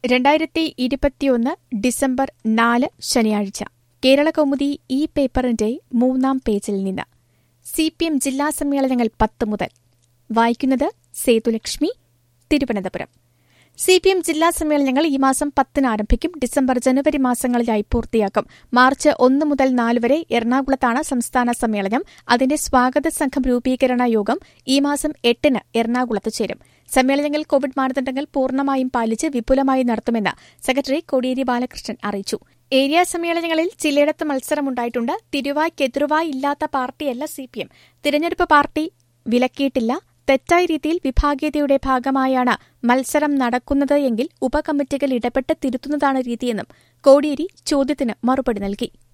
2021 December 4 ശനിയാഴ്ച കേരളകൗമുദി ഈ പേപ്പറിന്റെ 3-ാം പേജിൽ നിന്ന് CPM ജില്ലാ സമ്മേളനങ്ങൾ 10 മുതൽ വായിക്കുന്നത് സേതുലക്ഷ്മി. തിരുവനന്തപുരം CPM ജില്ലാ സമ്മേളനങ്ങൾ ഈ മാസം 10-ന് ആരംഭിക്കും. ഡിസംബർ ജനുവരി മാസങ്ങളിലായി പൂർത്തിയാക്കും. മാർച്ച് 1 മുതൽ 4 വരെ എറണാകുളത്താണ് സംസ്ഥാന സമ്മേളനം. അതിന്റെ സ്വാഗത സംഘം രൂപീകരണ യോഗം ഈ മാസം 8-ന് എറണാകുളത്ത് ചേരും. സമ്മേളനങ്ങൾ കോവിഡ് മാനദണ്ഡങ്ങൾ പൂർണ്ണമായും പാലിച്ച് വിപുലമായി നടത്തുമെന്ന് സെക്രട്ടറി കോടിയേരി ബാലകൃഷ്ണൻ അറിയിച്ചു. ഏരിയ സമ്മേളനങ്ങളിൽ ചിലയിടത്ത് മത്സരമുണ്ടായിട്ടുണ്ട്. തിരുവായ്ക്കെതിരുവായി ഇല്ലാത്ത പാർട്ടിയല്ല CPM. തിരഞ്ഞെടുപ്പ് പാർട്ടി വിലക്കിയിട്ടില്ല. തെറ്റായ രീതിയിൽ വിഭാഗീയതയുടെ ഭാഗമായാണ് മത്സരം നടക്കുന്നത് എങ്കിൽ ഉപകമ്മിറ്റികൾ ഇടപെട്ട് തിരുത്തുന്നതാണ് രീതിയെന്നും കോടിയേരി ചോദ്യത്തിന് മറുപടി നൽകി.